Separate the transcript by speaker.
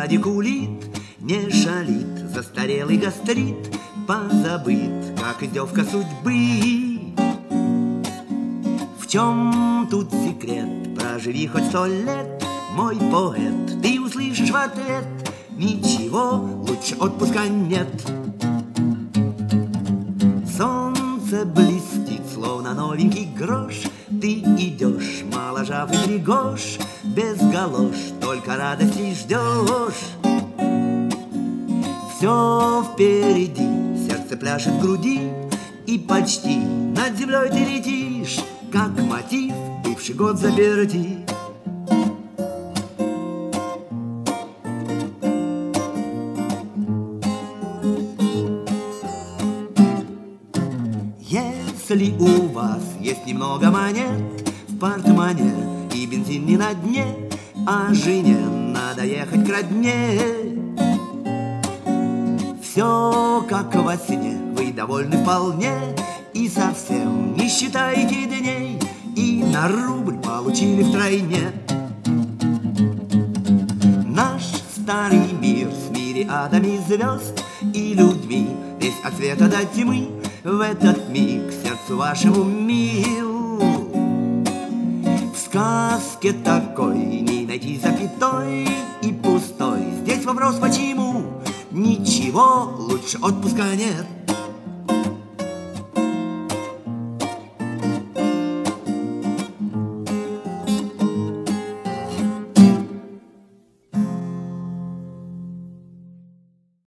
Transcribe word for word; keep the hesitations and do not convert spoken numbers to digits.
Speaker 1: сзади кулит, не шалит застарелый гастрит, позабыт, как издевка судьбы. В чем тут секрет? Проживи хоть сто лет, мой поэт, ты услышишь в ответ: ничего лучше отпуска нет. Солнце блестит, словно новенький грош, ты идешь, моложавый григош, без галош, только радости ждешь. Все впереди, сердце пляшет в груди, и почти над землей ты летишь, как мотив бывший год заперти. Если у вас есть немного монет в портмоне и бензин не на дне, а жене надо ехать к родне, все как во сне, вы довольны вполне и совсем не считаете дней, и на рубль получили втройне. Наш старый мир с мириадами звезд и людьми, весь от света до тьмы, в этот миг сердцу вашему мил. В сказке такой не найти запятой и пустой. Здесь вопрос почему? Ничего лучше отпуска нет.